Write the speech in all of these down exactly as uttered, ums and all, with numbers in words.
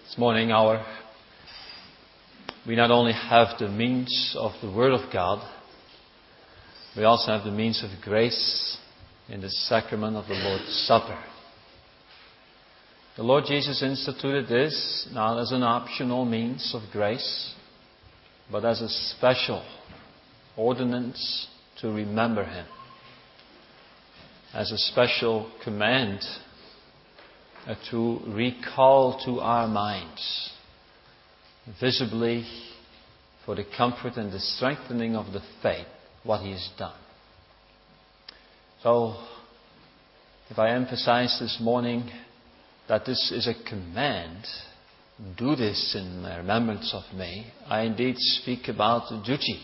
This morning our, we not only have the means of the Word of God, we also have the means of grace in the sacrament of the Lord's Supper. The Lord Jesus instituted this not as an optional means of grace, but as a special ordinance to remember Him, as a special command uh, to recall to our minds, visibly for the comfort and the strengthening of the faith, what He has done. So, if I emphasize this morning that this is a command, do this in remembrance of me, I indeed speak about the duty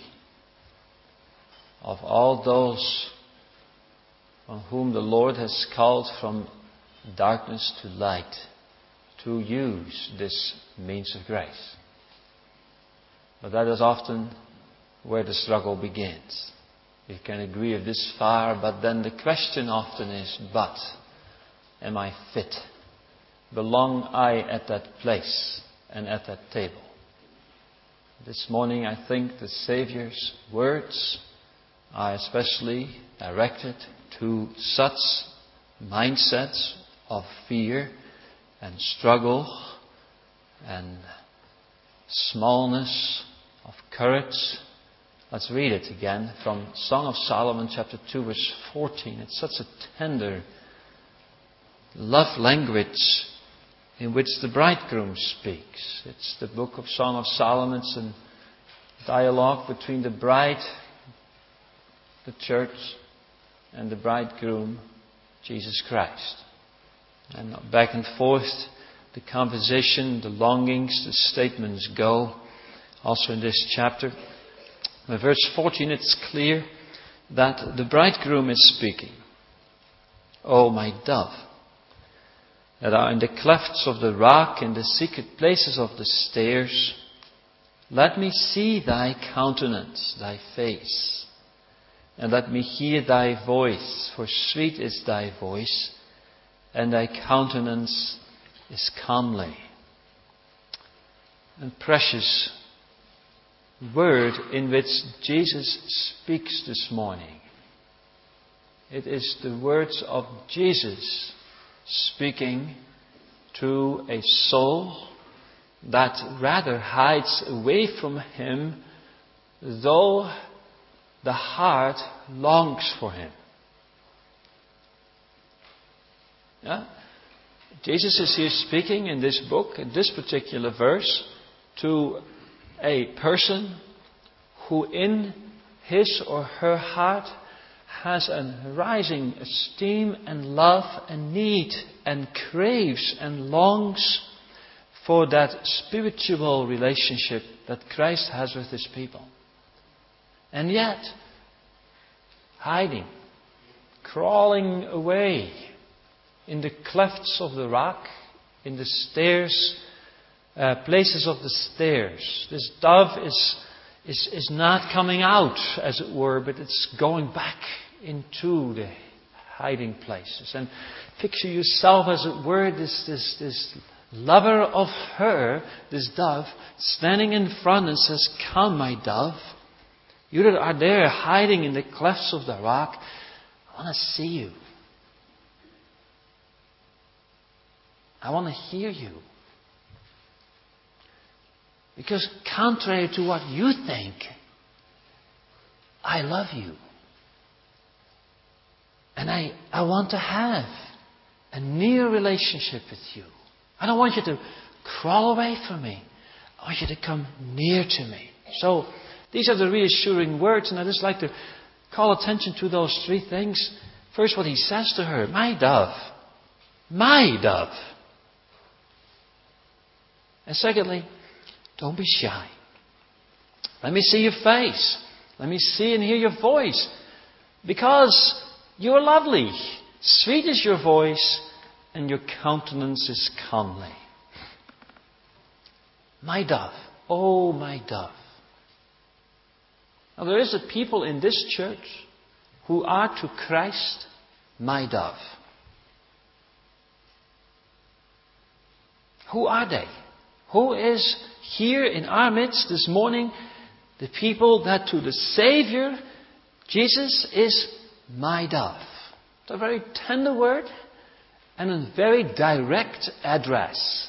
of all those on whom the Lord has called from darkness to light to use this means of grace. But that is often where the struggle begins. We can agree of this far, but then the question often is, but am I fit? Belong I at that place and at that table? This morning I think the Saviour's words are especially directed to such mindsets of fear and struggle and smallness of courage. Let's read it again from Song of Solomon chapter two verse fourteen. It's such a tender love language in which the bridegroom speaks. It's the book of Song of Solomon. It's a dialogue between the bride, the church, and the bridegroom, Jesus Christ. And back and forth, the conversation, the longings, the statements go. Also in this chapter. In verse fourteen, it's clear that the bridegroom is speaking. "O my dove, that are in the clefts of the rock, in the secret places of the stairs, let me see thy countenance, thy face, and let me hear thy voice, for sweet is thy voice, and thy countenance is comely." And precious word in which Jesus speaks this morning. It is the words of Jesus speaking to a soul that rather hides away from Him, though the heart longs for Him. Yeah? Jesus is here speaking in this book, in this particular verse, to a person who in his or her heart has a rising esteem and love and need and craves and longs for that spiritual relationship that Christ has with His people. And yet, hiding, crawling away in the clefts of the rock, in the stairs, uh, places of the stairs. This dove is, is, is not coming out, as it were, but it's going back into the hiding places. And picture yourself, as it were, this, this, this lover of her, this dove, standing in front and says, "Come, my dove. You that are there hiding in the clefts of the rock, I want to see you. I want to hear you." Because contrary to what you think, I love you. And I, I want to have a near relationship with you. I don't want you to crawl away from me. I want you to come near to me. So, these are the reassuring words, and I just like to call attention to those three things. First, what He says to her, "My dove, my dove." And secondly, don't be shy. Let me see your face. Let me see and hear your voice. Because you're lovely. Sweet is your voice, and your countenance is comely. My dove. Oh, my dove. Now, there is a people in this church who are to Christ my dove. Who are they? Who is here in our midst this morning? The people that to the Savior, Jesus is my dove. It's a very tender word and a very direct address.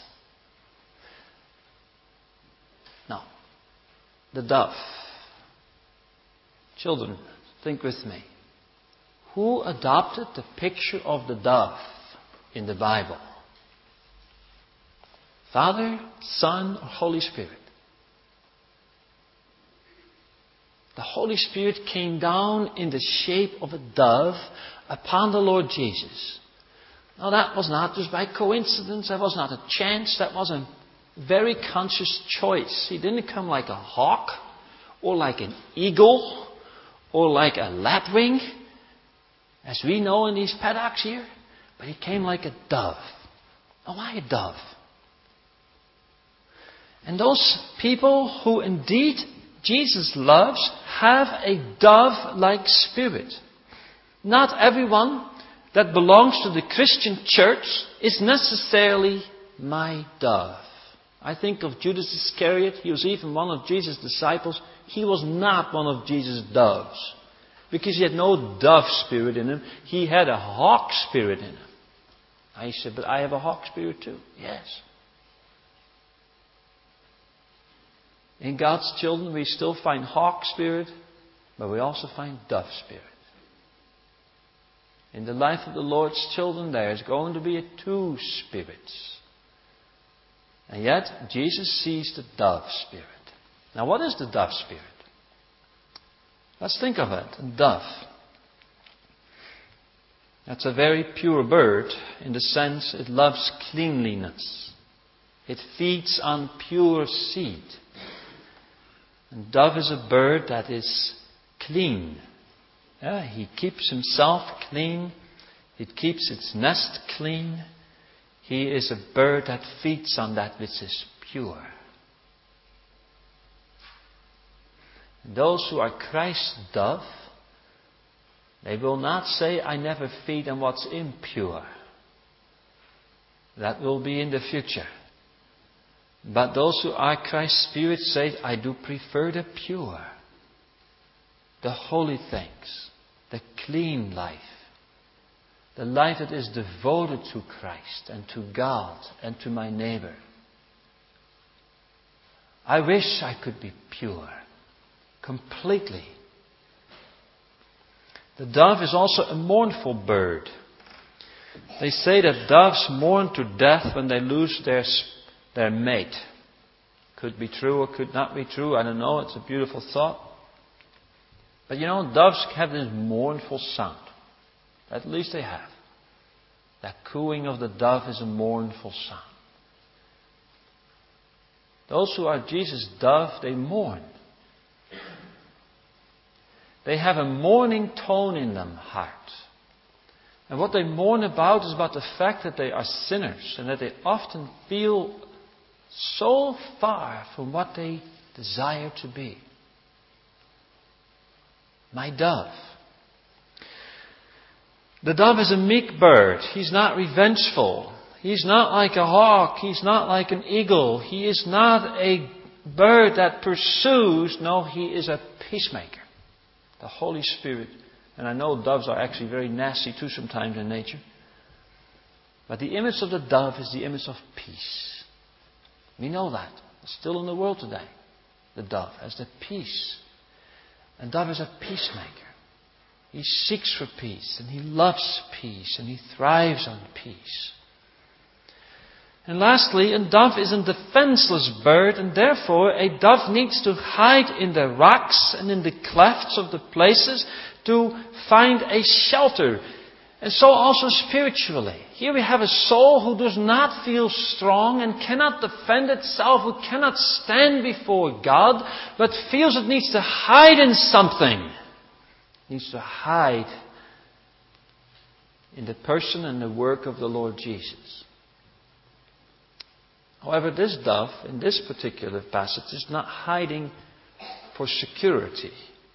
Now, the dove. Children, think with me. Who adopted the picture of the dove in the Bible? Father, Son, or Holy Spirit? The Holy Spirit came down in the shape of a dove upon the Lord Jesus. Now that was not just by coincidence. That was not a chance. That was a very conscious choice. He didn't come like a hawk or like an eagle or like a lapwing, as we know in these paddocks here. But he came like a dove. Now why a dove? And those people who indeed Jesus loves have a dove-like spirit. Not everyone that belongs to the Christian church is necessarily my dove. I think of Judas Iscariot. He was even one of Jesus' disciples. He was not one of Jesus' doves, because he had no dove spirit in him. He had a hawk spirit in him. I said, but I have a hawk spirit too. Yes. In God's children, we still find hawk spirit, but we also find dove spirit. In the life of the Lord's children, there is going to be a two spirits. And yet, Jesus sees the dove spirit. Now, what is the dove spirit? Let's think of it. A dove. That's a very pure bird in the sense it loves cleanliness. It feeds on pure seed. And dove is a bird that is clean. Yeah, he keeps himself clean. It keeps its nest clean. He is a bird that feeds on that which is pure. And those who are Christ's dove, they will not say, I never feed on what's impure. That will be in the future. But those who are Christ's Spirit say, I do prefer the pure, the holy things, the clean life, the life that is devoted to Christ and to God and to my neighbor. I wish I could be pure, completely. The dove is also a mournful bird. They say that doves mourn to death when they lose their their mate. Could be true or could not be true. I don't know. It's a beautiful thought. But you know, doves have this mournful sound. At least they have. That cooing of the dove is a mournful sound. Those who are Jesus' dove, they mourn. They have a mourning tone in them, heart. And what they mourn about is about the fact that they are sinners and that they often feel so far from what they desire to be. My dove. The dove is a meek bird. He's not revengeful. He's not like a hawk. He's not like an eagle. He is not a bird that pursues. No, he is a peacemaker. The Holy Spirit. And I know doves are actually very nasty too sometimes in nature. But the image of the dove is the image of peace. We know that. It's still in the world today. The dove has the peace. And dove is a peacemaker. He seeks for peace and he loves peace and he thrives on peace. And lastly, a dove is a defenseless bird, and therefore a dove needs to hide in the rocks and in the clefts of the places to find a shelter. And so also spiritually. Here we have a soul who does not feel strong and cannot defend itself, who cannot stand before God, but feels it needs to hide in something. It needs to hide in the person and the work of the Lord Jesus. However, this dove, in this particular passage, is not hiding for security.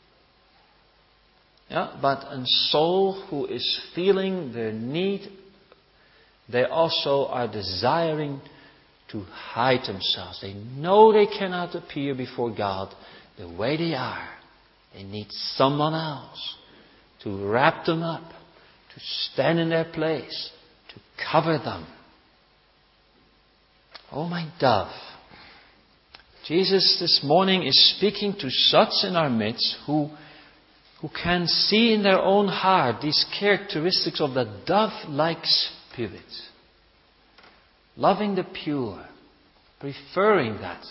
Yeah, but a soul who is feeling their need, they also are desiring to hide themselves. They know they cannot appear before God the way they are. They need someone else to wrap them up, to stand in their place, to cover them. Oh, my dove. Jesus this morning is speaking to such in our midst who, who can see in their own heart these characteristics of the dove-like spirit. Loving the pure, preferring that.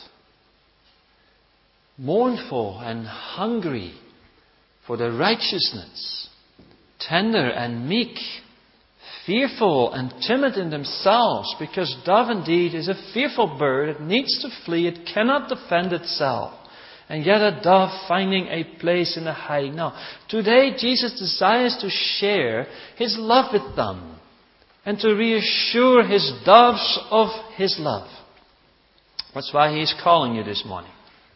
Mournful and hungry for the righteousness. Tender and meek. Fearful and timid in themselves, because dove indeed is a fearful bird. It needs to flee. It cannot defend itself. And yet a dove finding a place in the hiding. Now, today Jesus desires to share His love with them and to reassure His doves of His love. That's why He is calling you this morning.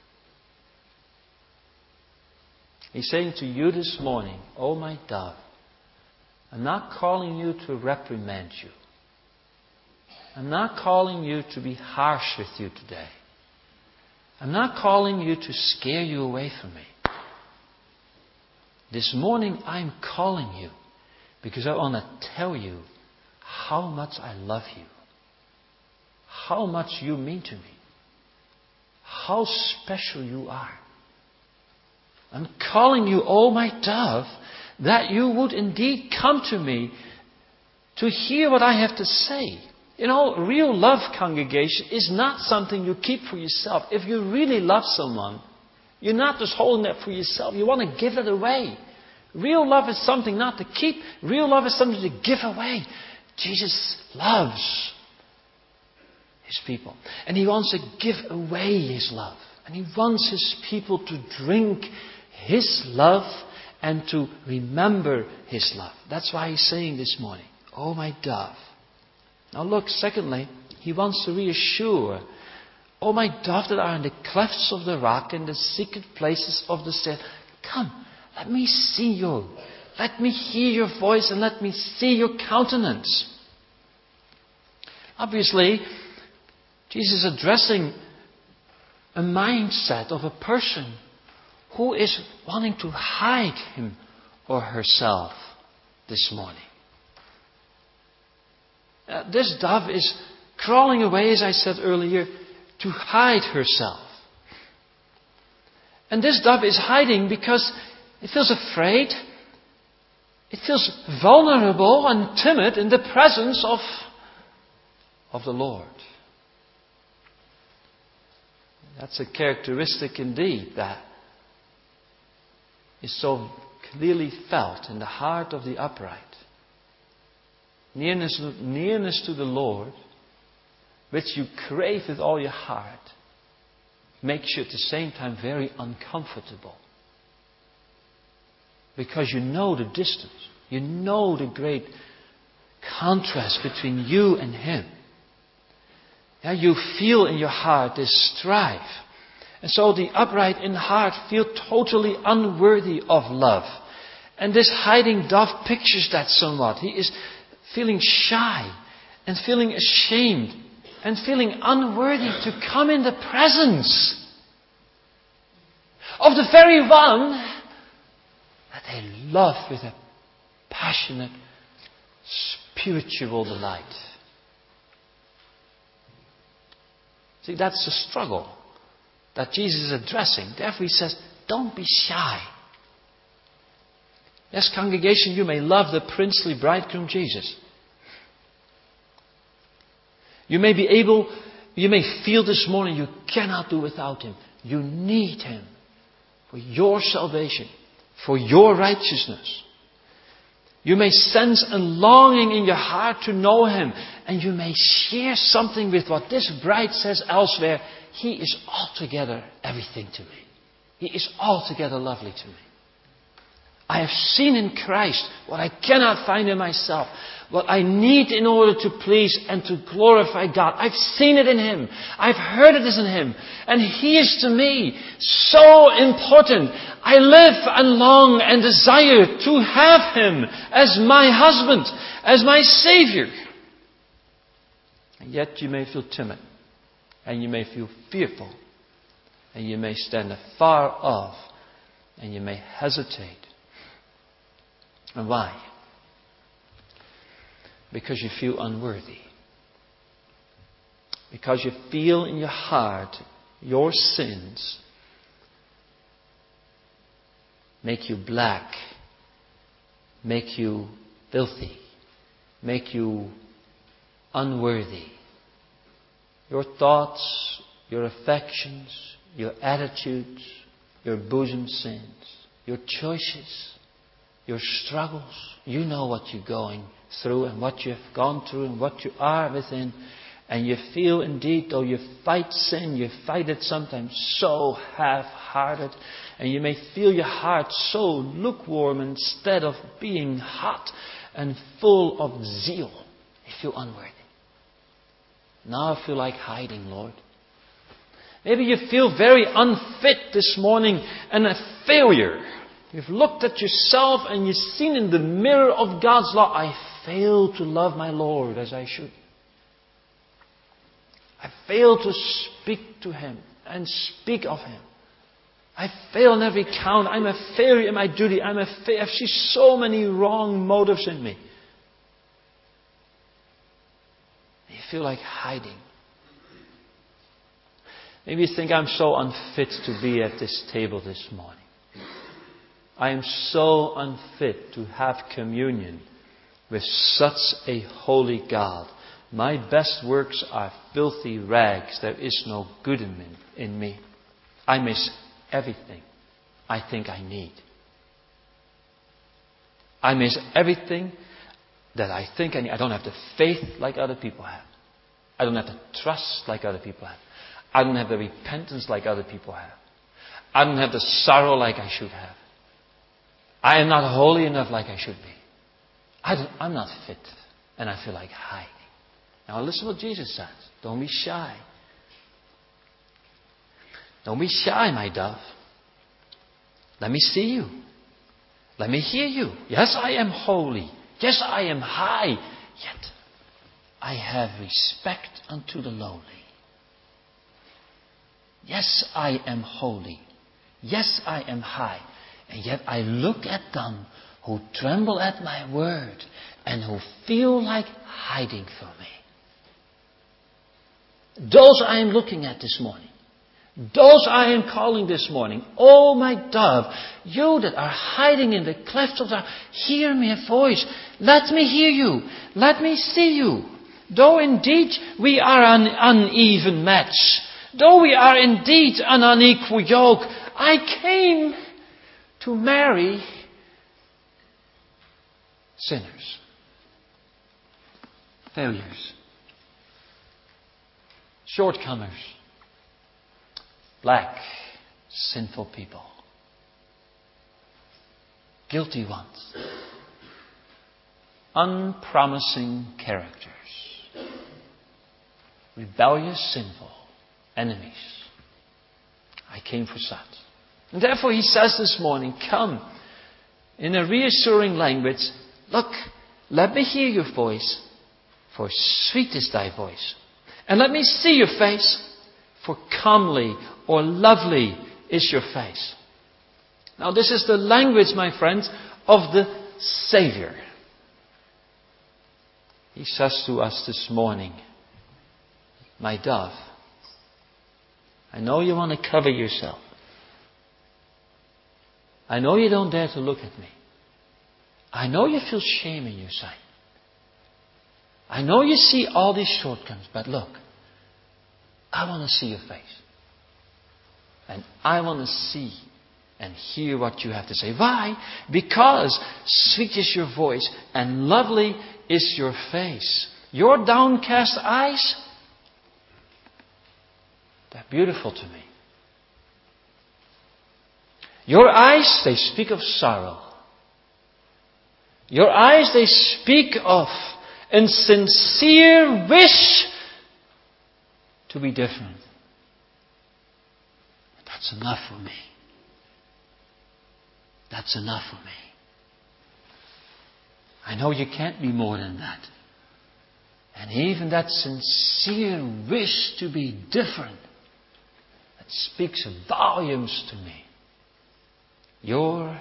He's saying to you this morning, oh my dove, I'm not calling you to reprimand you. I'm not calling you to be harsh with you today. I'm not calling you to scare you away from me. This morning I'm calling you because I want to tell you how much I love you. How much you mean to me. How special you are. I'm calling you, oh my dove, that you would indeed come to me to hear what I have to say. You know, real love, congregation, is not something you keep for yourself. If you really love someone, you're not just holding that for yourself. You want to give it away. Real love is something not to keep. Real love is something to give away. Jesus loves His people. And He wants to give away His love. And He wants His people to drink His love and to remember His love. That's why He's saying this morning, oh my dove. Now look, secondly, He wants to reassure, oh my dove that are in the clefts of the rock, in the secret places of the sand. Come, let me see you. Let me hear your voice and let me see your countenance. Obviously, Jesus is addressing a mindset of a person who is wanting to hide him or herself this morning. Uh, this dove is crawling away, as I said earlier, to hide herself. And this dove is hiding because it feels afraid. It feels vulnerable and timid in the presence of, of the Lord. That's a characteristic indeed that is so clearly felt in the heart of the upright. Nearness, nearness to the Lord, which you crave with all your heart, makes you at the same time very uncomfortable. Because you know the distance. You know the great contrast between you and Him. Yeah, you feel in your heart this strife. And so the upright in heart feel totally unworthy of love. And this hiding dove pictures that somewhat. He is feeling shy and feeling ashamed and feeling unworthy to come in the presence of the very one that they love with a passionate, spiritual delight. See, that's the struggle that Jesus is addressing. Therefore He says, don't be shy. Yes, congregation, you may love the princely bridegroom Jesus. You may be able, you may feel this morning you cannot do without Him. You need Him for your salvation, for your righteousness. You may sense a longing in your heart to know Him. And you may share something with what this bride says elsewhere. He is altogether everything to me. He is altogether lovely to me. I have seen in Christ what I cannot find in myself. What I need in order to please and to glorify God. I've seen it in Him. I've heard it is in Him. And He is to me so important. I live and long and desire to have Him as my husband, as my Savior. And yet you may feel timid. And you may feel fearful. And you may stand afar off. And you may hesitate. And why? Because you feel unworthy. Because you feel in your heart your sins make you black, make you filthy, make you unworthy. Your thoughts, your affections, your attitudes, your bosom sins, your choices, your struggles. You know what you're going through and what you've gone through and what you are within. And you feel indeed, though you fight sin, you fight it sometimes so half-hearted. And you may feel your heart so lukewarm instead of being hot and full of zeal. You feel unworthy. Now I feel like hiding, Lord. Maybe you feel very unfit this morning and a failure. You've looked at yourself and you've seen in the mirror of God's law, I fail to love my Lord as I should. I fail to speak to Him and speak of Him. I fail on every count. I'm a failure in my duty. I'm a fa- I see so many wrong motives in me. You feel like hiding. Maybe you think I'm so unfit to be at this table this morning. I am so unfit to have communion with such a holy God. My best works are filthy rags. There is no good in me. In me. I miss everything I think I need. I miss everything that I think I need. I don't have the faith like other people have. I don't have the trust like other people have. I don't have the repentance like other people have. I don't have the sorrow like I should have. I am not holy enough like I should be. I don't, I'm not fit. And I feel like hiding. Now listen what Jesus says. Don't be shy. Don't be shy, my dove. Let me see you. Let me hear you. Yes, I am holy. Yes, I am high. Yet I have respect unto the lowly. Yes, I am holy. Yes, I am high. And yet I look at them who tremble at my word and who feel like hiding from me. Those I am looking at this morning. Those I am calling this morning. Oh, my dove, you that are hiding in the clefts of the earth, hear my voice. Let me hear you. Let me see you. Though indeed we are an uneven match, though we are indeed an unequal yoke, I came to marry sinners, failures, shortcomers, black, sinful people, guilty ones, unpromising characters, rebellious, sinful enemies. I came for such. And therefore he says this morning, come, in a reassuring language, look, let me hear your voice, for sweet is thy voice. And let me see your face, for comely or lovely is your face. Now this is the language, my friends, of the Savior. He says to us this morning, my dove, I know you want to cover yourself. I know you don't dare to look at me. I know you feel shame in your sight. I know you see all these shortcomings, but look, I want to see your face. And I want to see and hear what you have to say. Why? Because sweet is your voice and lovely is your face. Your downcast eyes, they're beautiful to me. Your eyes, they speak of sorrow. Your eyes, they speak of a sincere wish to be different. That's enough for me. That's enough for me. I know you can't be more than that. And even that sincere wish to be different, that speaks volumes to me. Your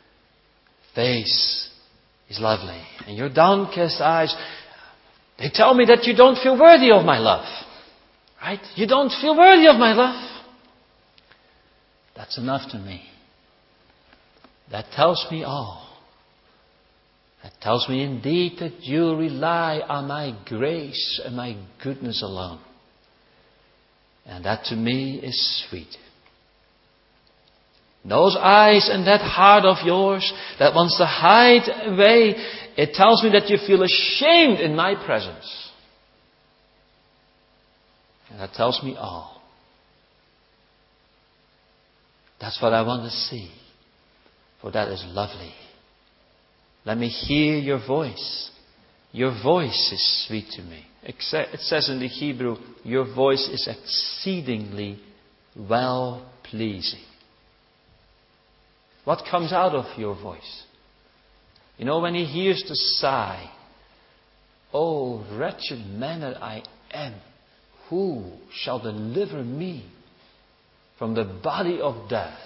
face is lovely. And your downcast eyes, they tell me that you don't feel worthy of my love. Right? You don't feel worthy of my love. That's enough to me. That tells me all. That tells me indeed that you rely on my grace and my goodness alone. And that to me is sweet. Those eyes and that heart of yours that wants to hide away, it tells me that you feel ashamed in my presence. And that tells me all. That's what I want to see. For that is lovely. Let me hear your voice. Your voice is sweet to me. It says in the Hebrew, your voice is exceedingly well pleasing. What comes out of your voice? You know, when he hears the sigh, oh, wretched man that I am, who shall deliver me from the body of death?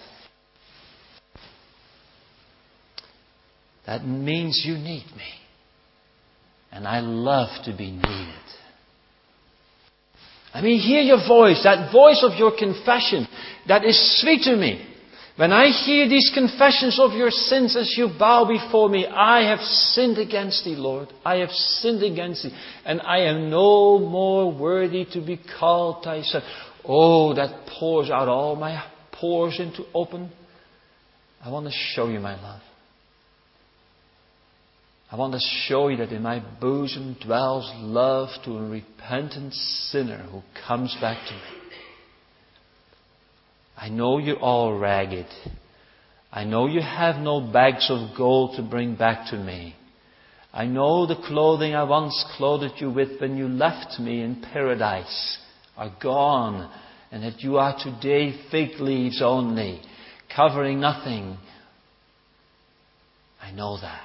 That means you need me. And I love to be needed. I mean, hear your voice, that voice of your confession, that is sweet to me. When I hear these confessions of your sins as you bow before me, I have sinned against thee, Lord. I have sinned against thee. And I am no more worthy to be called thy son. Oh, that pours out all my pores into open. I want to show you my love. I want to show you that in my bosom dwells love to a repentant sinner who comes back to me. I know you're all ragged. I know you have no bags of gold to bring back to me. I know the clothing I once clothed you with when you left me in paradise are gone, and that you are today fig leaves only, covering nothing. I know that.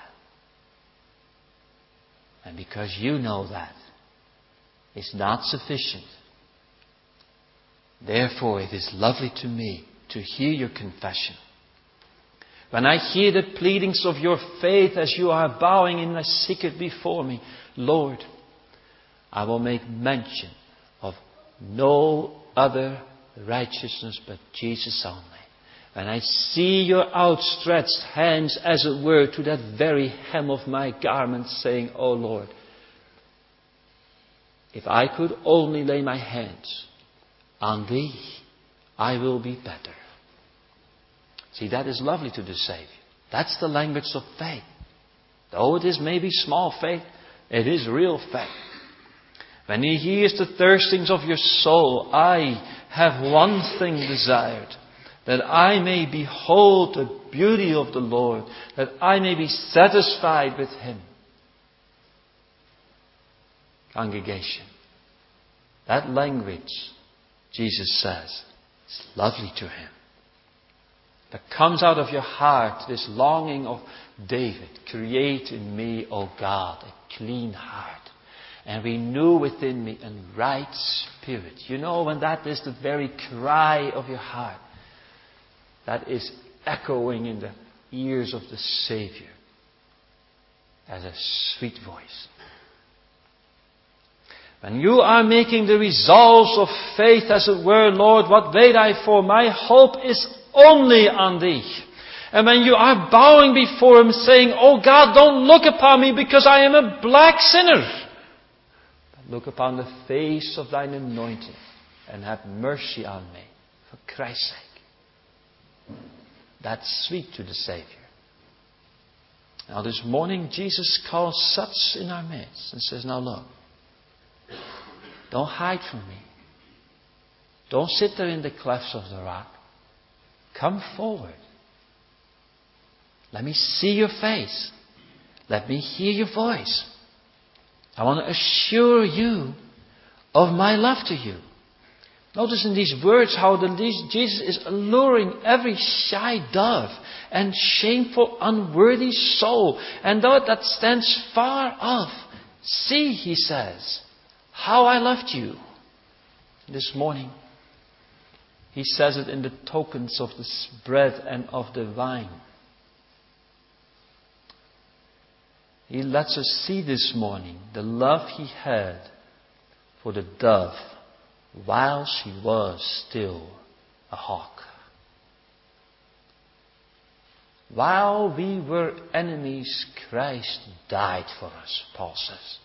And because you know that, it's not sufficient. Therefore, it is lovely to me to hear your confession. When I hear the pleadings of your faith as you are bowing in the secret before me, Lord, I will make mention of no other righteousness but Jesus only. When I see your outstretched hands, as it were, to that very hem of my garment, saying, "Oh Lord, if I could only lay my hands on thee, I will be better." See, that is lovely to the Savior. That's the language of faith. Though it is maybe small faith, it is real faith. When He hears the thirstings of your soul, I have one thing desired, that I may behold the beauty of the Lord, that I may be satisfied with Him. Congregation, that language, Jesus says, is lovely to Him. That comes out of your heart, this longing of David. Create in me, O God, a clean heart, and renew within me a right spirit. You know, when that is the very cry of your heart, that is echoing in the ears of the Savior as a sweet voice. When you are making the resolves of faith, as it were, Lord, what wait I for? My hope is only on Thee. And when you are bowing before Him, saying, "Oh God, don't look upon me because I am a black sinner, but look upon the face of Thine anointed and have mercy on me for Christ's sake." That's sweet to the Savior. Now this morning, Jesus calls such in our midst and says, "Now look, don't hide from me. Don't sit there in the clefts of the rock. Come forward. Let me see your face. Let me hear your voice. I want to assure you of my love to you." Notice in these words how the, Jesus is alluring every shy dove and shameful, unworthy soul. And though that stands far off, "See," He says, how I loved you. This morning, He says it in the tokens of the bread and of the wine. He lets us see this morning the love He had for the dove while she was still a hawk. While we were enemies, Christ died for us, Paul says.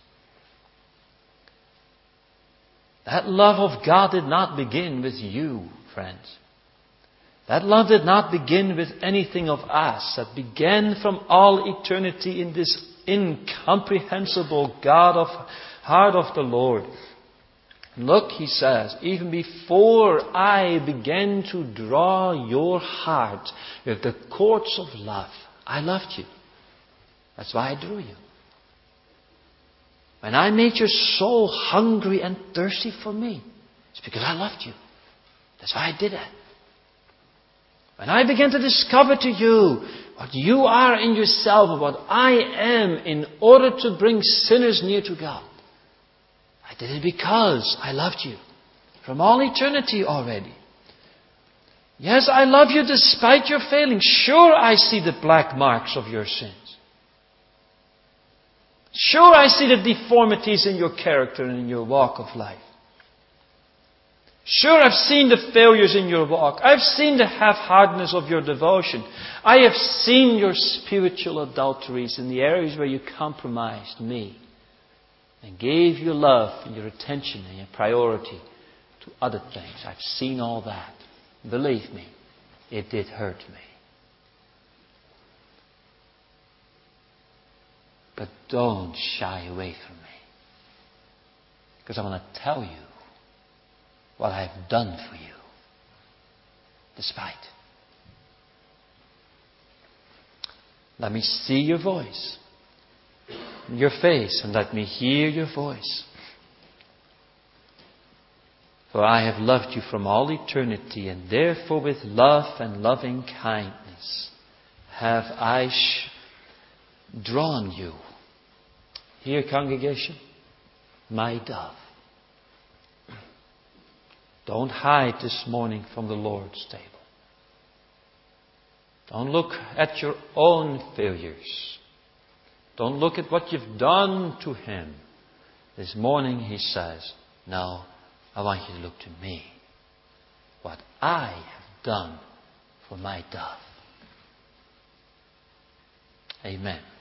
That love of God did not begin with you, friends. That love did not begin with anything of us. That began from all eternity in this incomprehensible God of heart of the Lord. Look, He says, even before I began to draw your heart with the cords of love, I loved you. That's why I drew you. When I made your soul hungry and thirsty for me, it's because I loved you. That's why I did that. When I began to discover to you what you are in yourself and what I am in order to bring sinners near to God, I did it because I loved you from all eternity already. Yes, I love you despite your failings. Sure, I see the black marks of your sins. Sure, I see the deformities in your character and in your walk of life. Sure, I've seen the failures in your walk. I've seen the half-heartedness of your devotion. I have seen your spiritual adulteries in the areas where you compromised me and gave your love and your attention and your priority to other things. I've seen all that. Believe me, it did hurt me. But don't shy away from me. Because I want to tell you what I have done for you. Despite. Let me see your voice. Your face. And let me hear your voice. For I have loved you from all eternity. And therefore with love and loving kindness have I sh- drawn you. Here, congregation, my dove. Don't hide this morning from the Lord's table. Don't look at your own failures. Don't look at what you've done to Him. This morning He says, no, I want you to look to me. What I have done for my dove. Amen.